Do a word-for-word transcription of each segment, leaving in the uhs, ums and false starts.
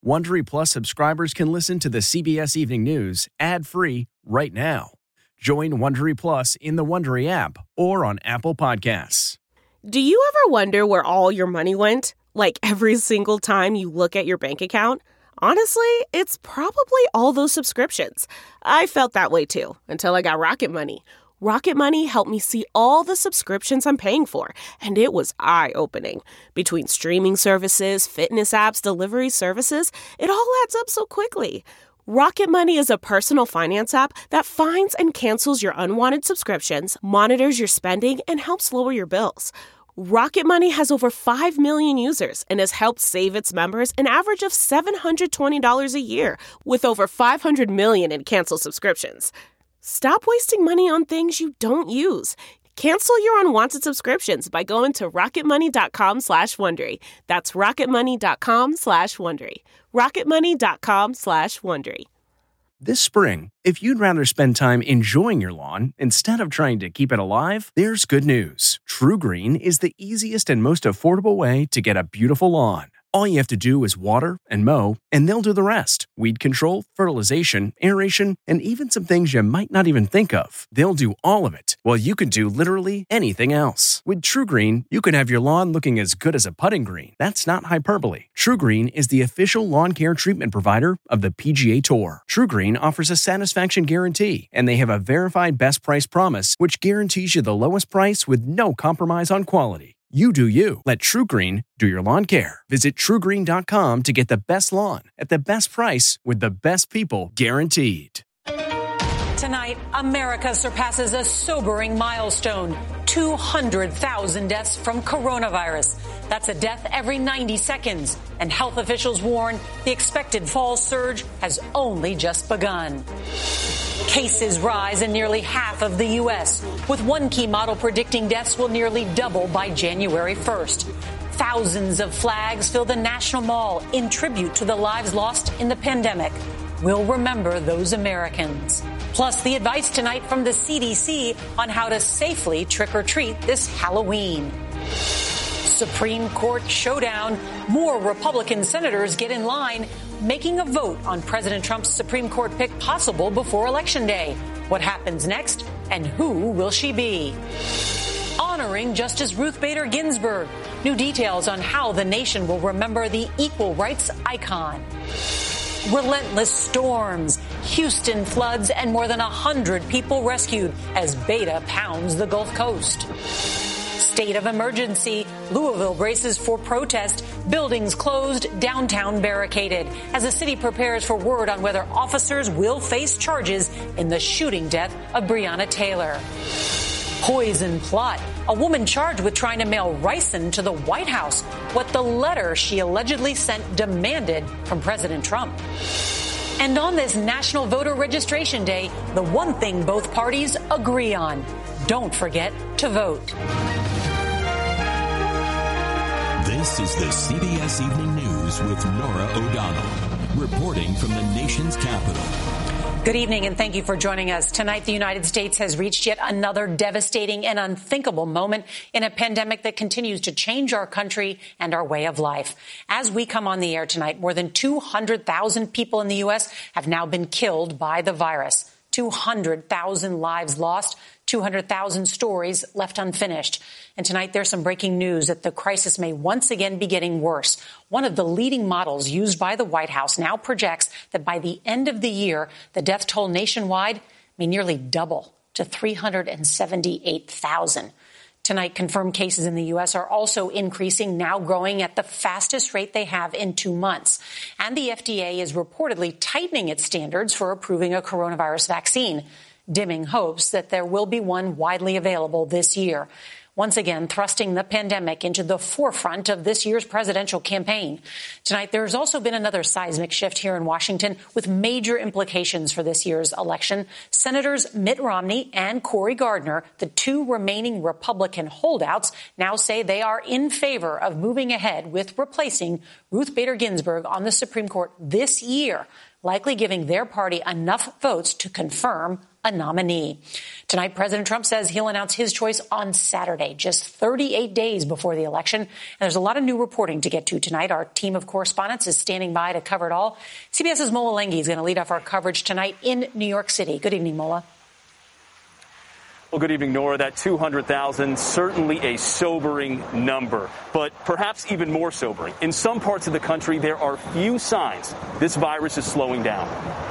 Wondery Plus subscribers can listen to the C B S Evening News ad-free right now. Join Wondery Plus in the Wondery app or on Apple Podcasts. Do you ever wonder where all your money went? Like every single time you look at your bank account? Honestly, it's probably all those subscriptions. I felt that way too, until I got Rocket Money. Rocket Money helped me see all the subscriptions I'm paying for, and it was eye-opening. Between streaming services, fitness apps, delivery services, it all adds up so quickly. Rocket Money is a personal finance app that finds and cancels your unwanted subscriptions, monitors your spending, and helps lower your bills. Rocket Money has over five million users and has helped save its members an average of seven hundred twenty dollars a year, with over five hundred million in canceled subscriptions. Stop wasting money on things you don't use. Cancel your unwanted subscriptions by going to rocketmoney.com slash Wondery. That's rocketmoney.com slash Wondery. rocketmoney.com slash Wondery. This spring, if you'd rather spend time enjoying your lawn instead of trying to keep it alive, there's good news. True Green is the easiest and most affordable way to get a beautiful lawn. All you have to do is water and mow, and they'll do the rest. Weed control, fertilization, aeration, and even some things you might not even think of. They'll do all of it, while you can do literally anything else. With True Green, you can have your lawn looking as good as a putting green. That's not hyperbole. True Green is the official lawn care treatment provider of the P G A Tour. True Green offers a satisfaction guarantee, and they have a verified best price promise, which guarantees you the lowest price with no compromise on quality. You do you. Let True Green do your lawn care. Visit true green dot com to get the best lawn at the best price with the best people guaranteed. Tonight, America surpasses a sobering milestone. two hundred thousand deaths from coronavirus. That's a death every ninety seconds. And health officials warn the expected fall surge has only just begun. Cases rise in nearly half of the U S, with one key model predicting deaths will nearly double by January first. Thousands of flags fill the National Mall in tribute to the lives lost in the pandemic. We'll remember those Americans. Plus, the advice tonight from the C D C on how to safely trick-or-treat this Halloween. Supreme Court showdown. More Republican senators get in line, making a vote on President Trump's Supreme Court pick possible before Election Day. What happens next, and who will she be? Honoring Justice Ruth Bader Ginsburg. New details on how the nation will remember the equal rights icon. Relentless storms, Houston floods, and more than one hundred people rescued as Beta pounds the Gulf Coast. State of emergency. Louisville braces for protest. Buildings closed, downtown barricaded, as the city prepares for word on whether officers will face charges in the shooting death of Breonna Taylor. Poison plot. A woman charged with trying to mail ricin to the White House, what the letter she allegedly sent demanded from President Trump. And on this National Voter Registration Day, the one thing both parties agree on: don't forget to vote. This is the C B S Evening News with Norah O'Donnell, reporting from the nation's capital. Good evening, and thank you for joining us. Tonight, the United States has reached yet another devastating and unthinkable moment in a pandemic that continues to change our country and our way of life. As we come on the air tonight, more than two hundred thousand people in the U S have now been killed by the virus. two hundred thousand lives lost, two hundred thousand stories left unfinished. And tonight, there's some breaking news that the crisis may once again be getting worse. One of the leading models used by the White House now projects that by the end of the year, the death toll nationwide may nearly double to three hundred seventy-eight thousand. Tonight, confirmed cases in the U S are also increasing, now growing at the fastest rate they have in two months. And the F D A is reportedly tightening its standards for approving a coronavirus vaccine, dimming hopes that there will be one widely available this year. Once again, thrusting the pandemic into the forefront of this year's presidential campaign. Tonight, there's also been another seismic shift here in Washington with major implications for this year's election. Senators Mitt Romney and Cory Gardner, the two remaining Republican holdouts, now say they are in favor of moving ahead with replacing Ruth Bader Ginsburg on the Supreme Court this year, likely giving their party enough votes to confirm a nominee. Tonight, President Trump says he'll announce his choice on Saturday, just thirty-eight days before the election. And there's a lot of new reporting to get to tonight. Our team of correspondents is standing by to cover it all. CBS's Mola Lenghi is going to lead off our coverage tonight in New York City. Good evening, Mola. Well, good evening, Nora. That two hundred thousand, certainly a sobering number, but perhaps even more sobering. In some parts of the country, there are few signs this virus is slowing down.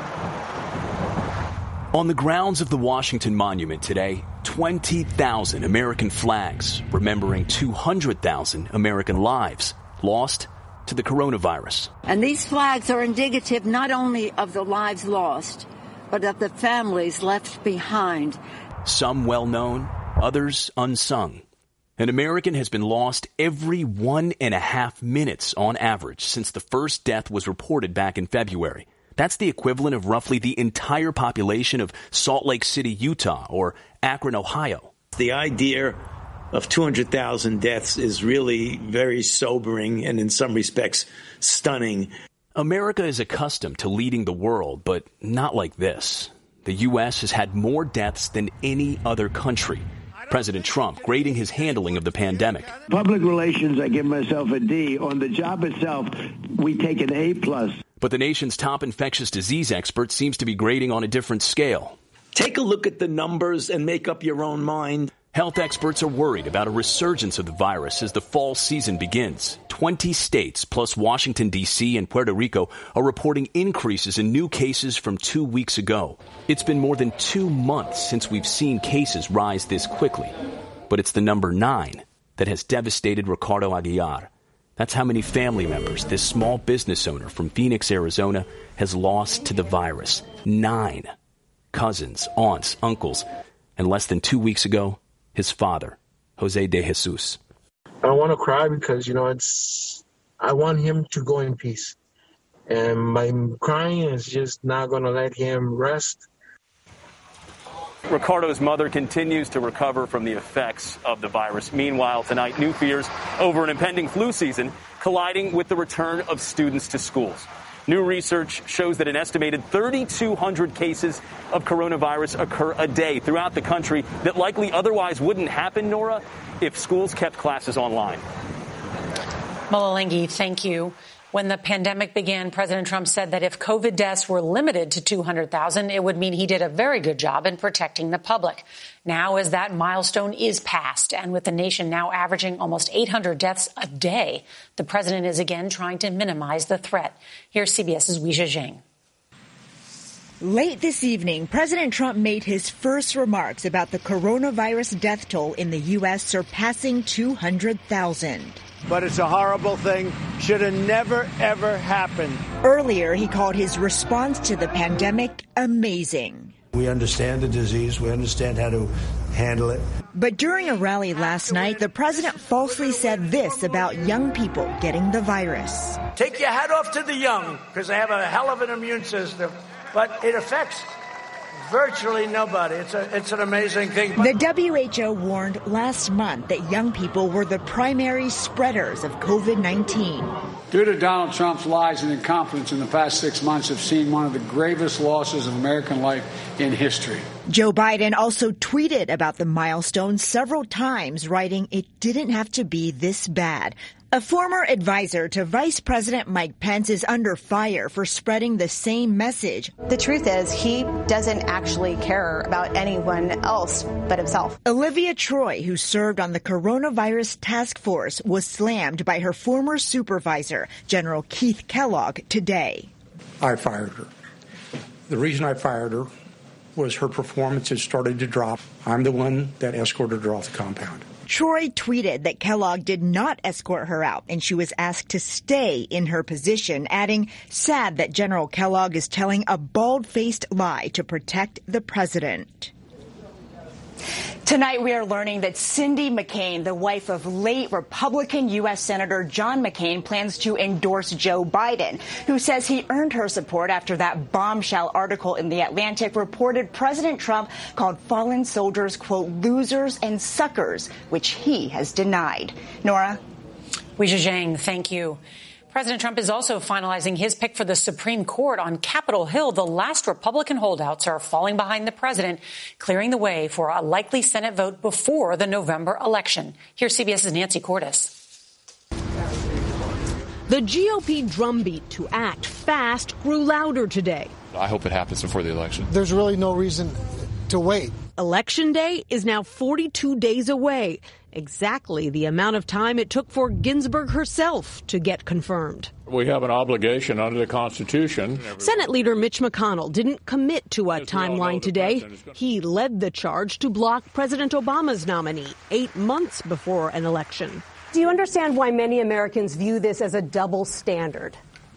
On the grounds of the Washington Monument today, twenty thousand American flags remembering two hundred thousand American lives lost to the coronavirus. And these flags are indicative not only of the lives lost, but of the families left behind. Some well-known, others unsung. An American has been lost every one and a half minutes on average since the first death was reported back in February. That's the equivalent of roughly the entire population of Salt Lake City, Utah, or Akron, Ohio. The idea of two hundred thousand deaths is really very sobering and in some respects stunning. America is accustomed to leading the world, but not like this. The U S has had more deaths than any other country. President Trump grading his handling of the pandemic. Public relations, I give myself a D. On the job itself, we take an A plus. But the nation's top infectious disease expert seems to be grading on a different scale. Take a look at the numbers and make up your own mind. Health experts are worried about a resurgence of the virus as the fall season begins. twenty states, plus Washington, D C and Puerto Rico, are reporting increases in new cases from two weeks ago. It's been more than two months since we've seen cases rise this quickly. But it's the number nine that has devastated Ricardo Aguiar. That's how many family members this small business owner from Phoenix, Arizona, has lost to the virus. Nine. Cousins, aunts, uncles, and less than two weeks ago, his father, Jose de Jesus. I don't want to cry because, you know, it's, I want him to go in peace. And my crying is just not going to let him rest. Ricardo's mother continues to recover from the effects of the virus. Meanwhile, tonight, new fears over an impending flu season colliding with the return of students to schools. New research shows that an estimated thirty-two hundred cases of coronavirus occur a day throughout the country that likely otherwise wouldn't happen, Nora, if schools kept classes online. Mola Lenghi, thank you. When the pandemic began, President Trump said that if COVID deaths were limited to two hundred thousand, it would mean he did a very good job in protecting the public. Now, as that milestone is passed, and with the nation now averaging almost eight hundred deaths a day, the president is again trying to minimize the threat. Here's CBS's Weijia Zhang. Late this evening, President Trump made his first remarks about the coronavirus death toll in the U S surpassing two hundred thousand. But it's a horrible thing. Should have never, ever happened. Earlier, he called his response to the pandemic amazing. We understand the disease. We understand how to handle it. But during a rally last night, the president falsely said this about young people getting the virus. Take your hat off to the young, because they have a hell of an immune system. But it affects virtually nobody. It's a, it's an amazing thing. The W H O warned last month that young people were the primary spreaders of COVID nineteen. Due to Donald Trump's lies and incompetence in the past six months, have seen one of the gravest losses of American life in history. Joe Biden also tweeted about the milestone several times, writing, "It didn't have to be this bad." A former advisor to Vice President Mike Pence is under fire for spreading the same message. The truth is, he doesn't actually care about anyone else but himself. Olivia Troy, who served on the coronavirus task force, was slammed by her former supervisor, General Keith Kellogg, today. I fired her. The reason I fired her was her performance had started to drop. I'm the one that escorted her off the compound. Troy tweeted that Kellogg did not escort her out, and she was asked to stay in her position, adding, "Sad that General Kellogg is telling a bald-faced lie to protect the president." Tonight, we are learning that Cindy McCain, the wife of late Republican U S Senator John McCain, plans to endorse Joe Biden, who says he earned her support after that bombshell article in The Atlantic reported President Trump called fallen soldiers, quote, losers and suckers, which he has denied. Nora? Weijia Zhang, thank you. President Trump is also finalizing his pick for the Supreme Court on Capitol Hill. The last Republican holdouts are falling behind the president, clearing the way for a likely Senate vote before the November election. Here's CBS's Nancy Cordes. The G O P drumbeat to act fast grew louder today. I hope it happens before the election. There's really no reason to wait. Election Day is now forty-two days away, exactly the amount of time it took for Ginsburg herself to get confirmed. We have an obligation under the Constitution. Senate Leader Mitch McConnell didn't commit to a timeline today. He led the charge to block President Obama's nominee eight months before an election. Do you understand why many Americans view this as a double standard?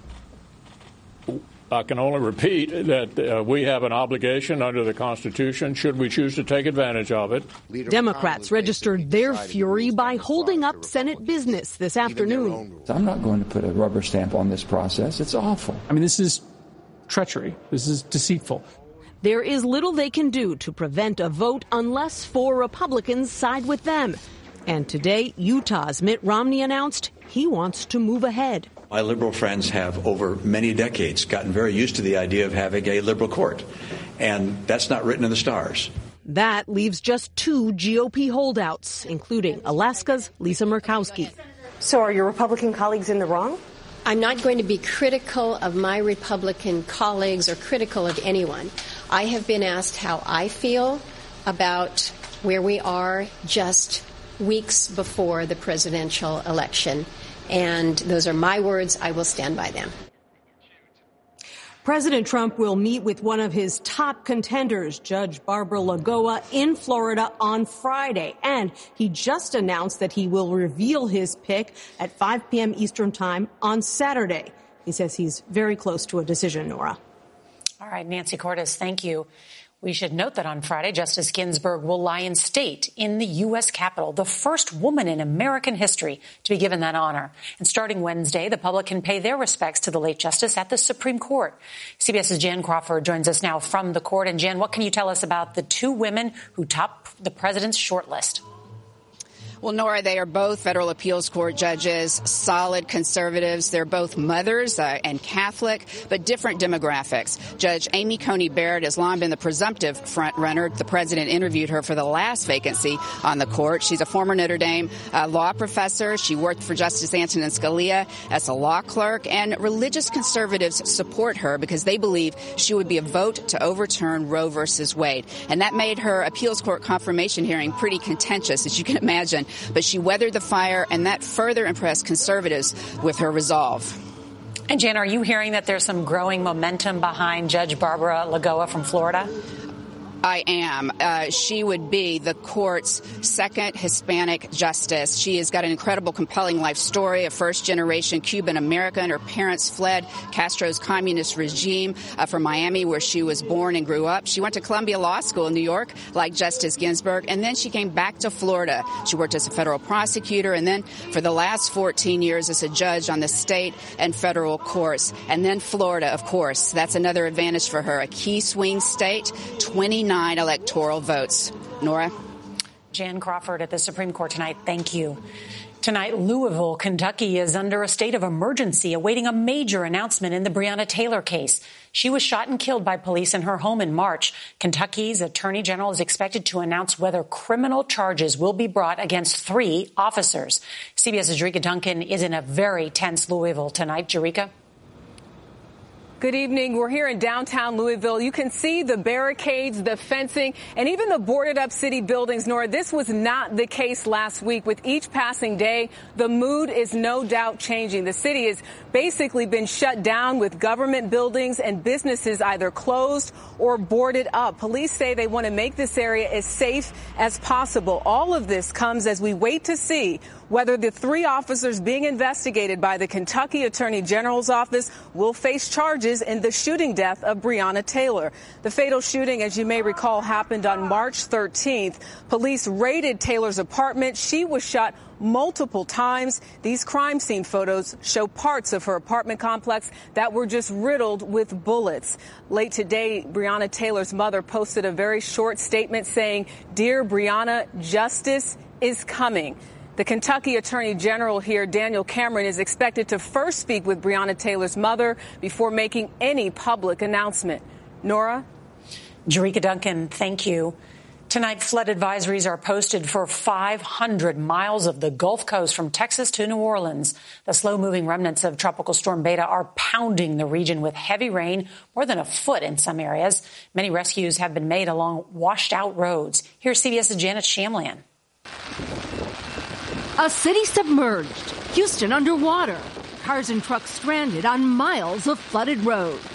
I can only repeat that uh, we have an obligation under the Constitution, should we choose to take advantage of it. Democrats registered their fury by holding up Senate business this afternoon. I'm not going to put a rubber stamp on this process. It's awful. I mean, this is treachery. This is deceitful. There is little they can do to prevent a vote unless four Republicans side with them. And today, Utah's Mitt Romney announced he wants to move ahead. My liberal friends have, over many decades, gotten very used to the idea of having a liberal court. And that's not written in the stars. That leaves just two G O P holdouts, including Alaska's Lisa Murkowski. So are your Republican colleagues in the wrong? I'm not going to be critical of my Republican colleagues or critical of anyone. I have been asked how I feel about where we are just weeks before the presidential election. And those are my words. I will stand by them. President Trump will meet with one of his top contenders, Judge Barbara Lagoa, in Florida on Friday. And he just announced that he will reveal his pick at five p.m. Eastern time on Saturday. He says he's very close to a decision, Nora. All right, Nancy Cordes, thank you. We should note that on Friday, Justice Ginsburg will lie in state in the U S Capitol, the first woman in American history to be given that honor. And starting Wednesday, the public can pay their respects to the late justice at the Supreme Court. CBS's Jan Crawford joins us now from the court. And Jan, what can you tell us about the two women who top the president's shortlist? Well, Nora, they are both federal appeals court judges, solid conservatives. They're both mothers uh, and Catholic, but different demographics. Judge Amy Coney Barrett has long been the presumptive front runner. The president interviewed her for the last vacancy on the court. She's a former Notre Dame uh, law professor. She worked for Justice Antonin Scalia as a law clerk, and religious conservatives support her because they believe she would be a vote to overturn Roe versus Wade. And that made her appeals court confirmation hearing pretty contentious, as you can imagine. But she weathered the fire, and that further impressed conservatives with her resolve. And, Jan, are you hearing that there's some growing momentum behind Judge Barbara Lagoa from Florida? I am. Uh, she would be the court's second Hispanic justice. She has got an incredible, compelling life story, a first-generation Cuban American. Her parents fled Castro's communist regime uh, from Miami, where she was born and grew up. She went to Columbia Law School in New York, like Justice Ginsburg, and then she came back to Florida. She worked as a federal prosecutor, and then for the last fourteen years as a judge on the state and federal courts. And then Florida, of course. That's another advantage for her. A key swing state, twenty-nine electoral votes. Nora? Jan Crawford at the Supreme Court tonight. Thank you. Tonight, Louisville, Kentucky is under a state of emergency, awaiting a major announcement in the Breonna Taylor case. She was shot and killed by police in her home in March. Kentucky's Attorney General is expected to announce whether criminal charges will be brought against three officers. CBS's Jerika Duncan is in a very tense Louisville tonight. Jerika? Good evening. We're here in downtown Louisville. You can see the barricades, the fencing, and even the boarded up city buildings. Nora, this was not the case last week. With each passing day, the mood is no doubt changing. The city has basically been shut down, with government buildings and businesses either closed or boarded up. Police say they want to make this area as safe as possible. All of this comes as we wait to see whether the three officers being investigated by the Kentucky Attorney General's office will face charges in the shooting death of Breonna Taylor. The fatal shooting, as you may recall, happened on March thirteenth. Police raided Taylor's apartment. She was shot multiple times. These crime scene photos show parts of her apartment complex that were just riddled with bullets. Late today, Breonna Taylor's mother posted a very short statement saying, "Dear Breonna, justice is coming." The Kentucky Attorney General here, Daniel Cameron, is expected to first speak with Breonna Taylor's mother before making any public announcement. Nora? Jerika Duncan, thank you. Tonight, flood advisories are posted for five hundred miles of the Gulf Coast from Texas to New Orleans. The slow-moving remnants of Tropical Storm Beta are pounding the region with heavy rain, more than a foot in some areas. Many rescues have been made along washed-out roads. Here's CBS's Janet Shamlian. A city submerged, Houston underwater, cars and trucks stranded on miles of flooded roads.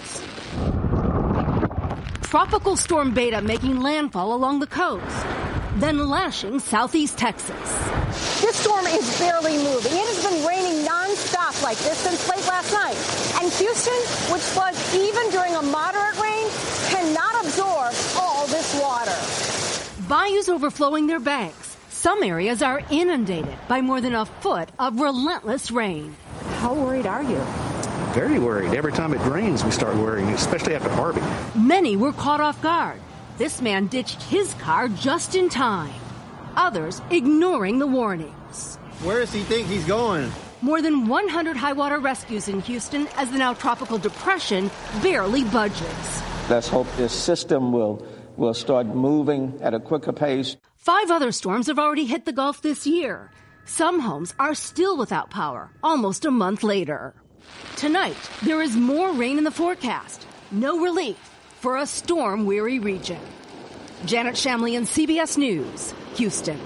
Tropical Storm Beta making landfall along the coast, then lashing southeast Texas. This storm is barely moving. It has been raining nonstop like this since late last night. And Houston, which floods even during a moderate rain, cannot absorb all this water. Bayous overflowing their banks. Some areas are inundated by more than a foot of relentless rain. How worried are you? Very worried. Every time it rains, we start worrying, especially after Harvey. Many were caught off guard. This man ditched his car just in time. Others ignoring the warnings. Where does he think he's going? More than one hundred high water rescues in Houston as the now tropical depression barely budges. Let's hope this system will, will start moving at a quicker pace. Five other storms have already hit the Gulf this year. Some homes are still without power, almost a month later. Tonight, there is more rain in the forecast. No relief for a storm-weary region. Janet Shamlian, C B S News, Houston.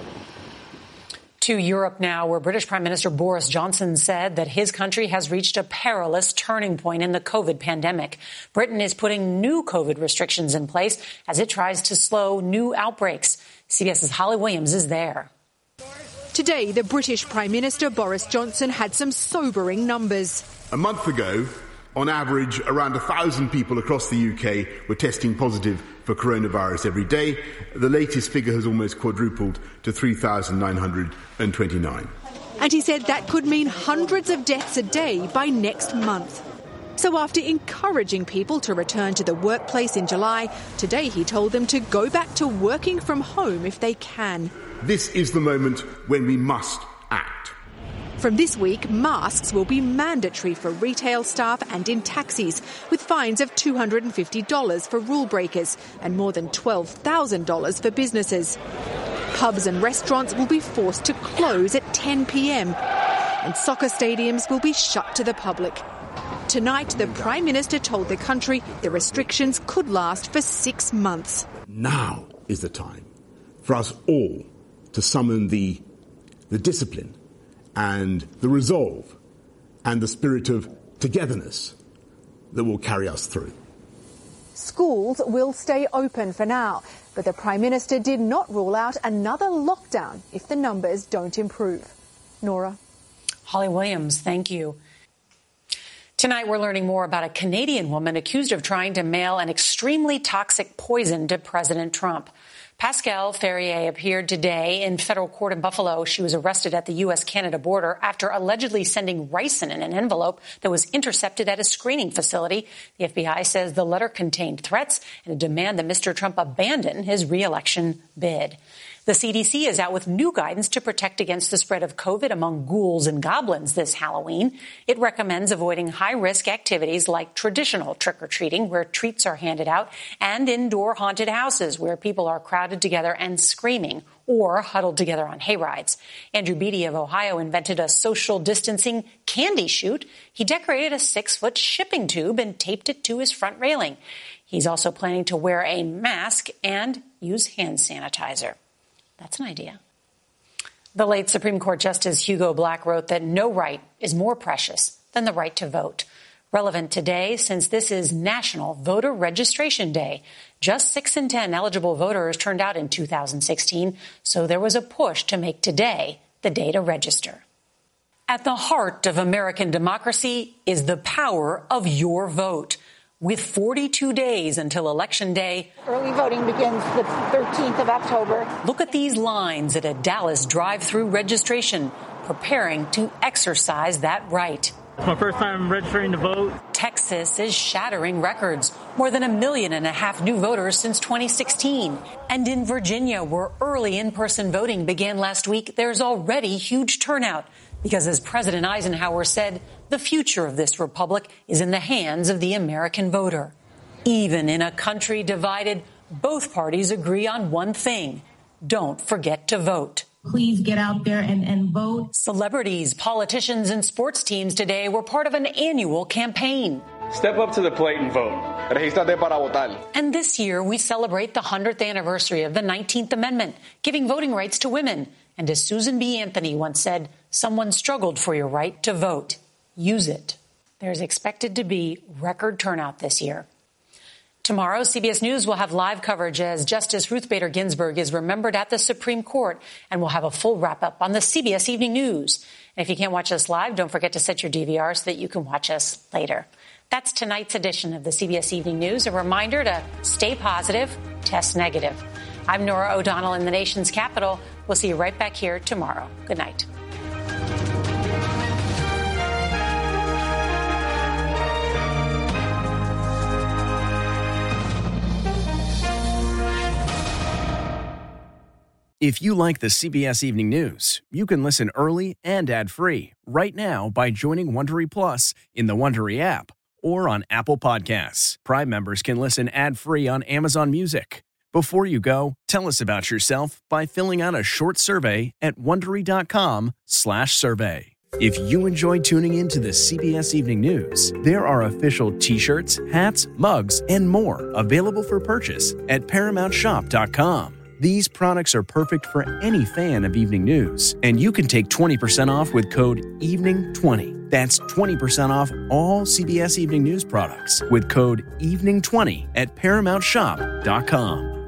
To Europe now, where British Prime Minister Boris Johnson said that his country has reached a perilous turning point in the COVID pandemic. Britain is putting new COVID restrictions in place as it tries to slow new outbreaks. CBS's Holly Williams is there. Today, the British Prime Minister Boris Johnson had some sobering numbers. A month ago, on average, around one thousand people across the U K were testing positive for coronavirus every day. The latest figure has almost quadrupled to three thousand nine hundred twenty-nine. And he said that could mean hundreds of deaths a day by next month. So after encouraging people to return to the workplace in July, today he told them to go back to working from home if they can. This is the moment when we must act. From this week, masks will be mandatory for retail staff and in taxis, with fines of two hundred fifty dollars for rule breakers and more than twelve thousand dollars for businesses. Pubs and restaurants will be forced to close at ten p.m. and soccer stadiums will be shut to the public. Tonight, the Prime Minister told the country the restrictions could last for six months. Now is the time for us all to summon the, the discipline and the resolve and the spirit of togetherness that will carry us through. Schools will stay open for now, but the Prime Minister did not rule out another lockdown if the numbers don't improve. Nora. Holly Williams, thank you. Tonight, we're learning more about a Canadian woman accused of trying to mail an extremely toxic poison to President Trump. Pascal Ferrier appeared today in federal court in Buffalo. She was arrested at the U S Canada border after allegedly sending ricin in an envelope that was intercepted at a screening facility. The F B I says the letter contained threats and a demand that Mister Trump abandon his re-election bid. The C D C is out with new guidance to protect against the spread of COVID among ghouls and goblins this Halloween. It recommends avoiding high-risk activities like traditional trick-or-treating, where treats are handed out, and indoor haunted houses, where people are crowded together and screaming or huddled together on hayrides. Andrew Beatty of Ohio invented a social distancing candy chute. He decorated a six-foot shipping tube and taped it to his front railing. He's also planning to wear a mask and use hand sanitizer. That's an idea. The late Supreme Court Justice Hugo Black wrote that no right is more precious than the right to vote. Relevant today, since this is National Voter Registration Day. Just six in ten eligible voters turned out in two thousand sixteen, so there was a push to make today the day to register. At the heart of American democracy is the power of your vote. With forty-two days until Election Day, early voting begins the thirteenth of October. Look at these lines at a Dallas drive-through registration, preparing to exercise that right. It's my first time registering to vote. Texas is shattering records. More than a million and a half new voters since twenty sixteen. And in Virginia, where early in-person voting began last week, there's already huge turnout. Because as President Eisenhower said, the future of this republic is in the hands of the American voter. Even in a country divided, both parties agree on one thing. Don't forget to vote. Please get out there and, and vote. Celebrities, politicians, and sports teams today were part of an annual campaign. Step up to the plate and vote. Regístrate para votar. And this year, we celebrate the one hundredth anniversary of the nineteenth Amendment, giving voting rights to women. And as Susan B. Anthony once said, someone struggled for your right to vote. Use it. There's expected to be record turnout this year. Tomorrow, C B S News will have live coverage as Justice Ruth Bader Ginsburg is remembered at the Supreme Court, and we'll have a full wrap-up on the C B S Evening News. And if you can't watch us live, don't forget to set your D V R so that you can watch us later. That's tonight's edition of the C B S Evening News. A reminder to stay positive, test negative. I'm Norah O'Donnell in the nation's capital. We'll see you right back here tomorrow. Good night. If you like the C B S Evening News, you can listen early and ad-free right now by joining Wondery Plus in the Wondery app or on Apple Podcasts. Prime members can listen ad-free on Amazon Music. Before you go, tell us about yourself by filling out a short survey at Wondery.com slash survey. If you enjoy tuning in to the C B S Evening News, there are official t-shirts, hats, mugs, and more available for purchase at Paramount Shop dot com. These products are perfect for any fan of evening news, and you can take twenty percent off with code evening twenty. That's twenty percent off all C B S Evening News products with code evening twenty at Paramount Shop dot com.